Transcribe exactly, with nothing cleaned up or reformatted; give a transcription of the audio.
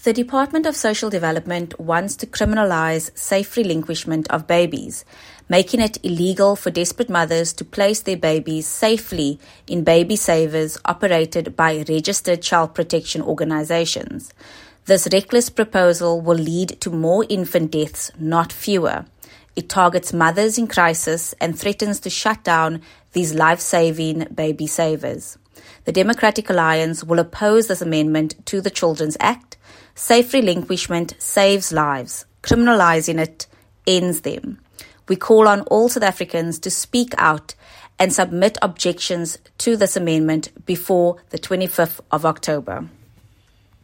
The Department of Social Development wants to criminalize safe relinquishment of babies, making it illegal for desperate mothers to place their babies safely in baby savers operated by registered child protection organizations. This reckless proposal will lead to more infant deaths, not fewer. It targets mothers in crisis and threatens to shut down these life-saving baby savers. The Democratic Alliance will oppose this amendment to the Children's Act. Safe relinquishment saves lives. Criminalizing it ends them. We call on all South Africans to speak out and submit objections to this amendment before the twenty-fifth of October.